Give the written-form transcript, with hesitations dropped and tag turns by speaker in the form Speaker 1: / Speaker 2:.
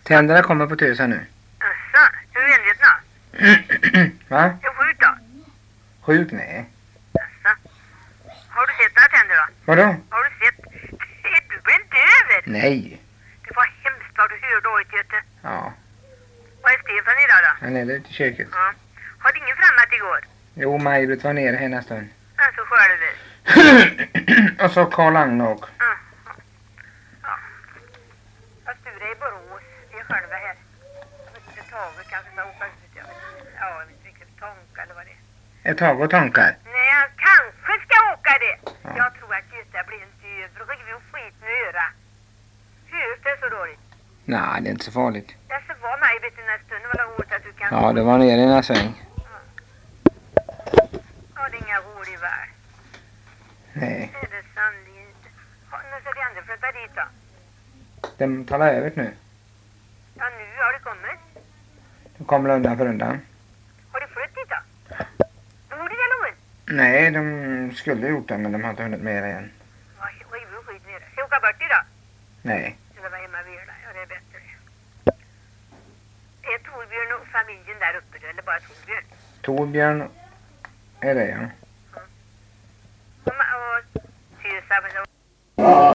Speaker 1: Tänderna kommer på tösen nu.
Speaker 2: Asså, hur är det nu?
Speaker 1: Va?
Speaker 2: Är du sjuk då?
Speaker 1: Sjuk? Nej.
Speaker 2: Asså. Har du sett dina tänder då?
Speaker 1: Vadå?
Speaker 2: Har du sett? Du blir inte över.
Speaker 1: Nej.
Speaker 2: Det var hemskt vad du hör dåligt, Göte.
Speaker 1: Ja,
Speaker 2: Vad är Stefan idag då?
Speaker 1: han är där ute i köket.
Speaker 2: Ja. Har du ingen frammat igår?
Speaker 1: Jo, Maj-Britt var nere här en stund.
Speaker 2: Alltså skörde du.
Speaker 1: Och så Karl-Agne och...
Speaker 2: Ja. Ja. Jag Sture i Borås. Vi är själva här. Ett tag kanske ska åka ut. Ja, jag vet inte vilket Tonka eller vad det är.
Speaker 1: Ett tag och tankar.
Speaker 2: Nej, han kanske ska åka det.
Speaker 1: Ja.
Speaker 2: Jag tror att Göta blir inte över. Rivig och skit med öra. Hörs det så dåligt?
Speaker 1: Nej, det är inte så farligt.
Speaker 2: Jag så var mig vet du nästa stund. Det var roligt att du kan...
Speaker 1: Ja, det var nere i en sväng.
Speaker 2: Ja, det är inga rolig värld.
Speaker 1: Nej,
Speaker 2: Det är det sannolikt inte. Nu ska de andra flytta dit då.
Speaker 1: de talar över nu.
Speaker 2: Ja, nu har det kommit.
Speaker 1: De kommer undan för undan.
Speaker 2: Har du flyttat dit då? Bor det där någon?
Speaker 1: Nej, de skulle gjort det, men de har inte hunnit med det än.
Speaker 2: Vad river och skit nere. Ska jag åka bort idag?
Speaker 1: Nej.
Speaker 2: Eller vara hemma vid er? Ja, det är bättre. Är Torbjörn och familjen där uppe då? Eller bara Torbjörn?
Speaker 1: Torbjörn är det, ja.
Speaker 2: Och Tysa,